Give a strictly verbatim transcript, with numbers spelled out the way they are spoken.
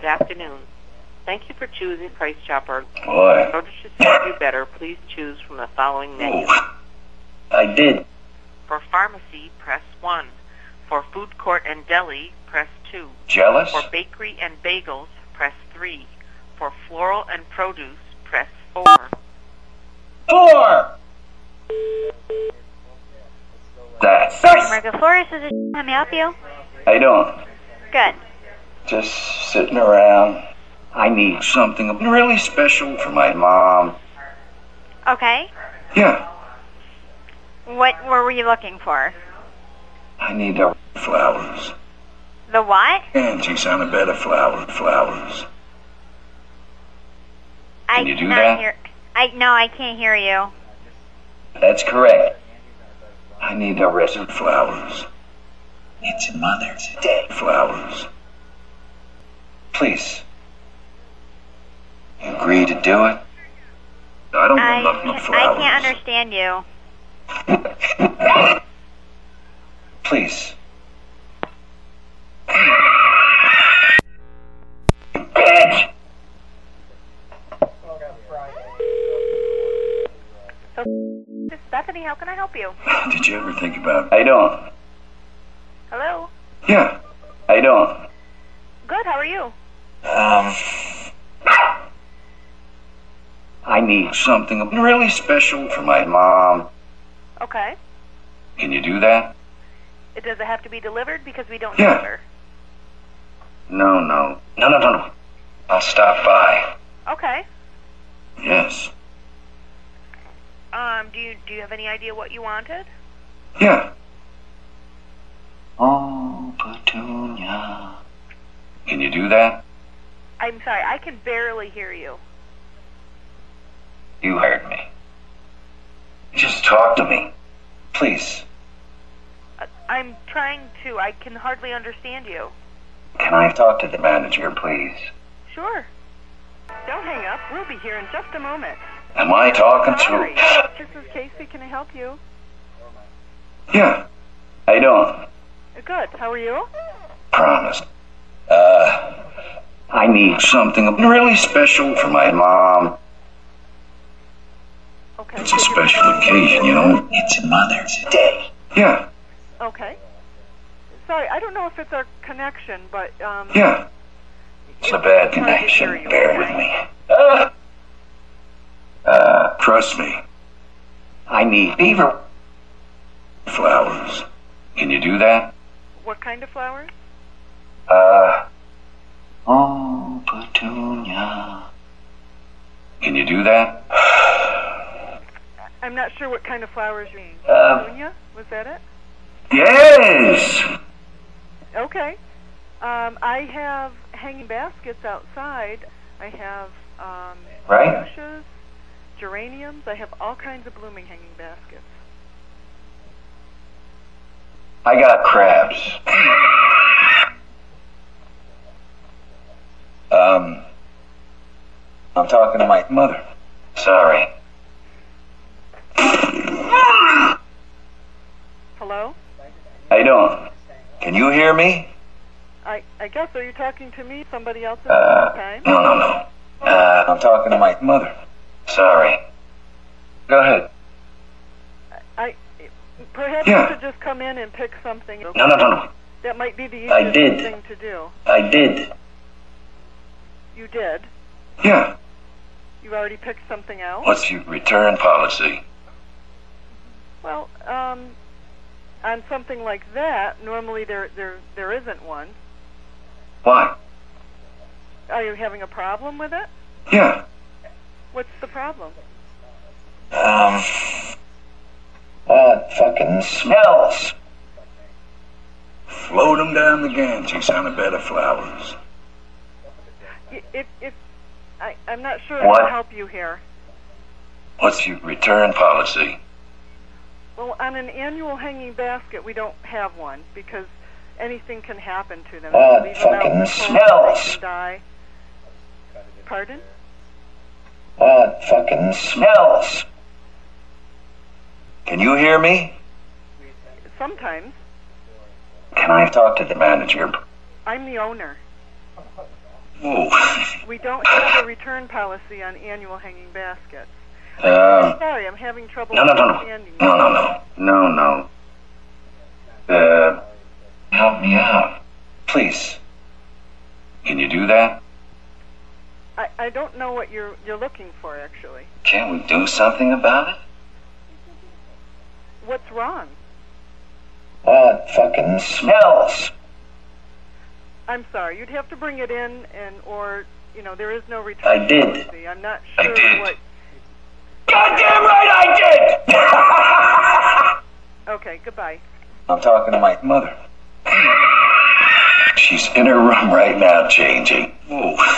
afternoon. Thank you for choosing Price Chopper. Boy. In order to serve you better, please choose from the following menu. Oh, I did. For pharmacy, press one. For food court and deli, press two. Jealous? For bakery and bagels, press three. For floral and produce, press four. Four! That's... America Florist, this is let me help you? How you doing? Good. Just sitting around. I need something really special for my mom. Okay. Yeah. What what were you looking for? I need the flowers. The what? Angie's on a bed of flower, flowers. I Can you do cannot that? Hear, I no, I can't hear you. That's correct. I need the rest of flowers. It's Mother's Day. Flowers. Please. You agree to do it? I don't I, want nothing but I flowers. can't understand you. Please. Bitch! This is Bethany. How can I help you? Did you ever think about... How you doing? Hello? Yeah. How you doing? Good. How are you? Um... I need something really special for my mom. Okay. Can you do that? It does it have to be delivered because we don't Yeah. deliver? No, no. No, no, no, no. I'll stop by. Okay. Yes. Um, do you do you have any idea what you wanted? Yeah. Oh, Petunia. Can you do that? I'm sorry, I can barely hear you. You heard me. Just talk to me. Please. I, I'm trying to. I can hardly understand you. Can I talk to the manager, please? Sure. Don't hang up. We'll be here in just a moment. Am I talking Sorry. to... This is Casey. Can I help you? Yeah. How you doing? Good. How are you? Promise. Uh... I need something really special for my mom. Okay. It's a special occasion, you know. It's Mother's Day. Yeah. Okay. Sorry, I don't know if it's our connection, but um. Yeah. It's a bad connection. Bear with me. Uh, uh, trust me. I need beaver flowers. Can you do that? What kind of flowers? Uh. Oh, Petunia. Can you do that? I'm not sure what kind of flowers you mean. Um, Petunia? Was that it? Yes! Okay. Um, I have hanging baskets outside. I have um, Right. fuchsias, geraniums. I have all kinds of blooming hanging baskets. I got crabs. Um, I'm talking to my mother. Sorry. Hello? How you doing? Can you hear me? I, I guess, are you talking to me, somebody else at the Uh, same time? no, no, no. Uh, I'm talking to my mother. Sorry. Go ahead. I, perhaps Yeah. you could just come in and pick something. No, no, no, no. That might be the easiest I did. thing to do. I did. You did? Yeah. You already picked something out? What's your return policy? Well, um, on something like that, normally there, there, there isn't one. Why? Are you having a problem with it? Yeah. What's the problem? Um. Oh, it fucking smells. Float 'em down the Ganges on a bed of flowers. Y- If, if, I, I'm not sure What? I can help you here. What's your return policy? Well, on an annual hanging basket, we don't have one because anything can happen to them. Oh, Leave it them out fucking in the cold, smells. They can die. Pardon? Oh, it fucking smells. Can you hear me? Sometimes. Can I talk to the manager? I'm the owner. Whoa. We don't have a return policy on annual hanging baskets. Um, I'm sorry, I'm having trouble no, no, no, no. understanding No, you. no, no. No, no. Uh, help me out. Please. Can you do that? I, I don't know what you're you're looking for, actually. Can't we do something about it? What's wrong? Oh, it fucking smells. I'm sorry, you'd have to bring it in, and or you know there is no return I did. policy. I'm not I sure did. what. Goddamn right I did! Okay, goodbye. I'm talking to my mother. She's in her room right now changing. Whoa.